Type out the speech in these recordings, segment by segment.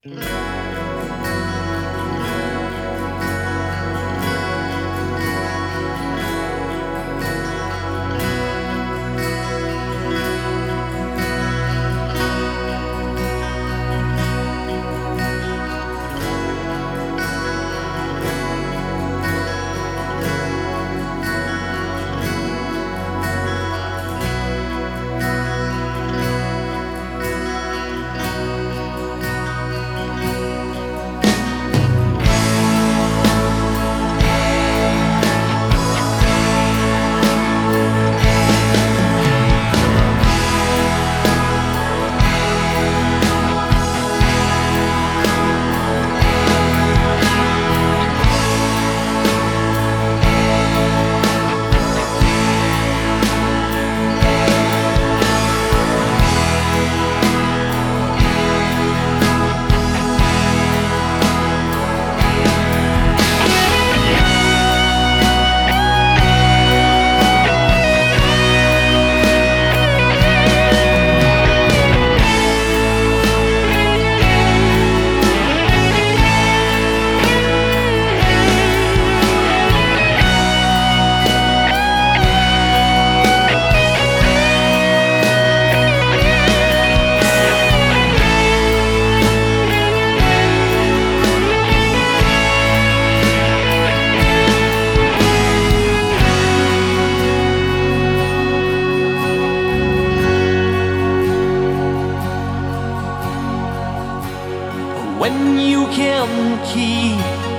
When you can keep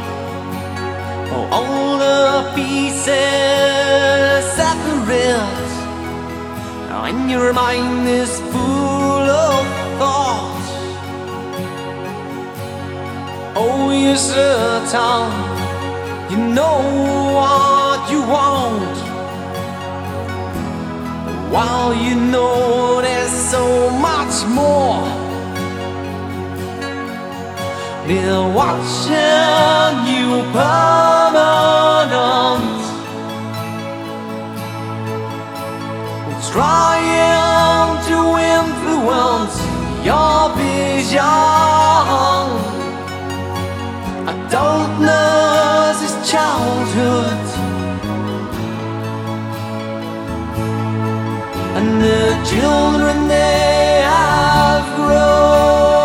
all the pieces separate, and your mind is full of thoughts. Oh, you're certain you know what you want, while you know there's so much more. They're watching you permanent, trying to influence your vision. Adultness is childhood, and the children they have grown.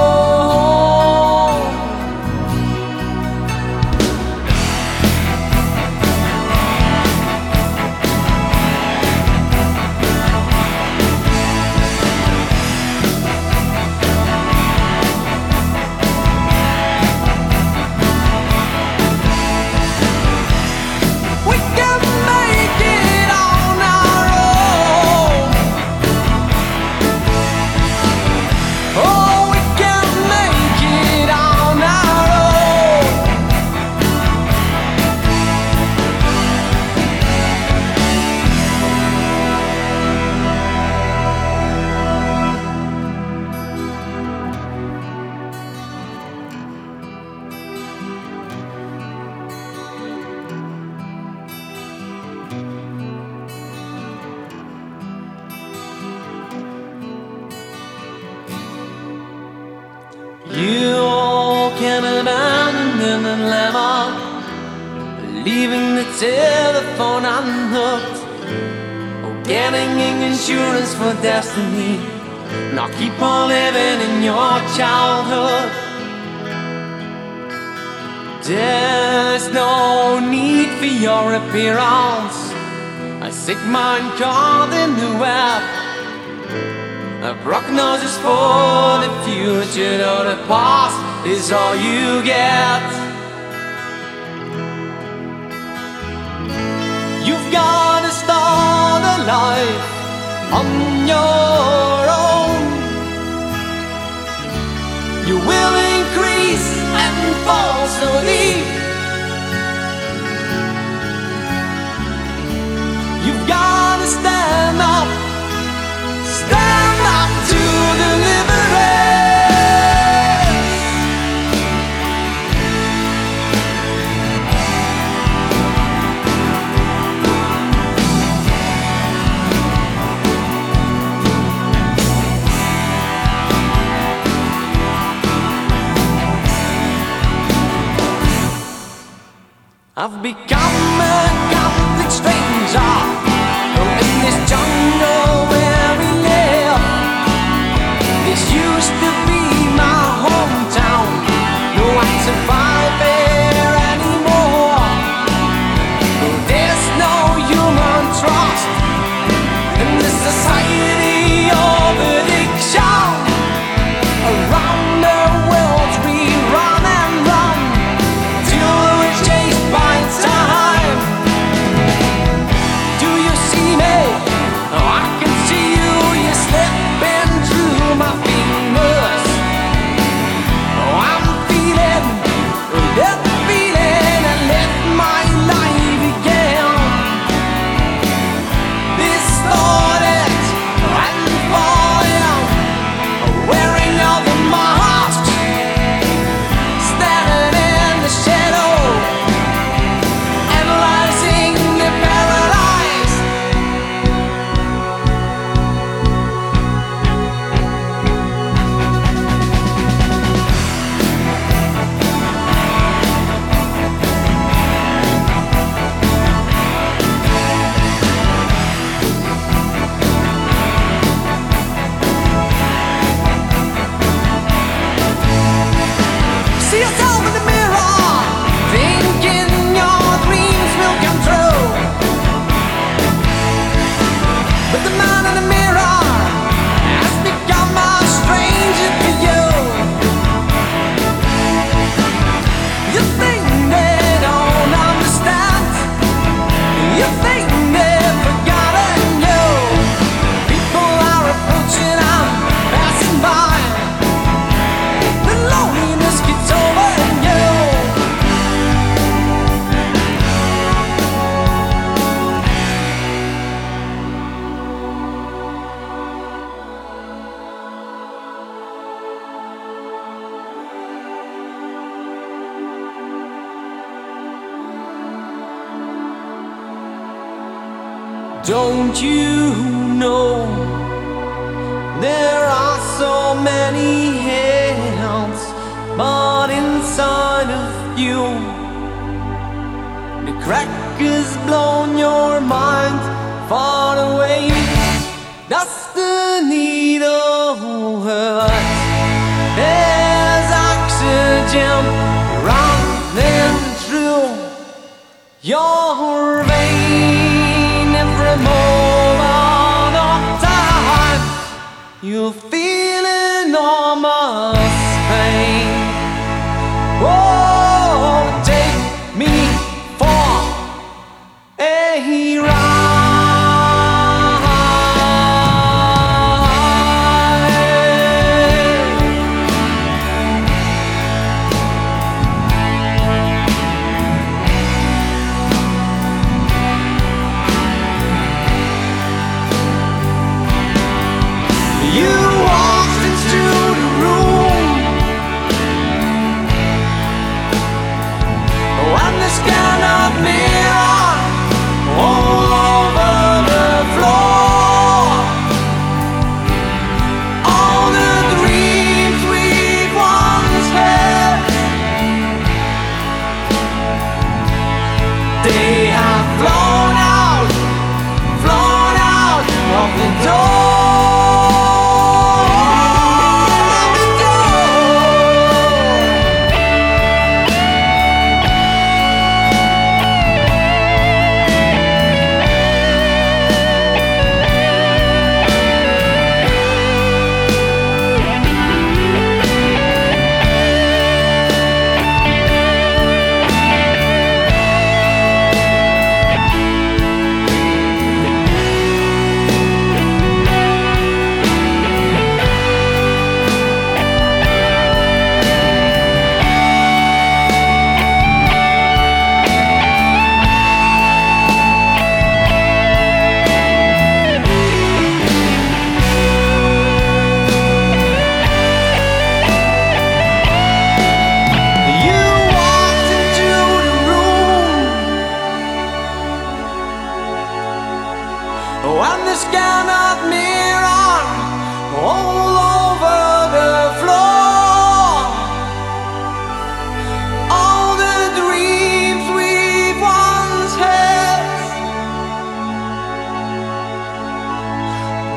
You can abandon the dilemma, leaving the telephone unhooked, or getting insurance for destiny. Now keep on living in your childhood. There's no need for your appearance, a sick mind caught in the web. A prognosis for the future, though the past is all you get. You've got to start a life on your own. You will increase and fall so deep. You've got to stand up. Stand up to deliverance. I've become a complete stranger in this jungle where we live. This used to be my hometown. No one survive there anymore. There's no human trust in this society of addiction. Around the world we run and run till we're chased by time. Do you see me? Oh, I can see you. You're slipping through my fingers. Oh, I'm feeling that feeling and live my life again. Distorted and falling, wearing all the masks, standing in the shadow, analyzing the paralyzed. See yourself in the mirror, thinking your dreams will come true. But the man in the mirror has become a stranger to you. You think they don't understand. You think they've forgotten you. People are approaching and passing by. The loneliness gets over you. Don't you know there are so many hands, but inside of you the crack has blown your mind far away. Does the needle hurt? There's oxygen running through your vein every moment of time. You feel enormous pain. Oh, take me for a ride.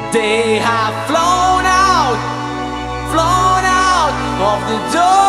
They have flown out of the door.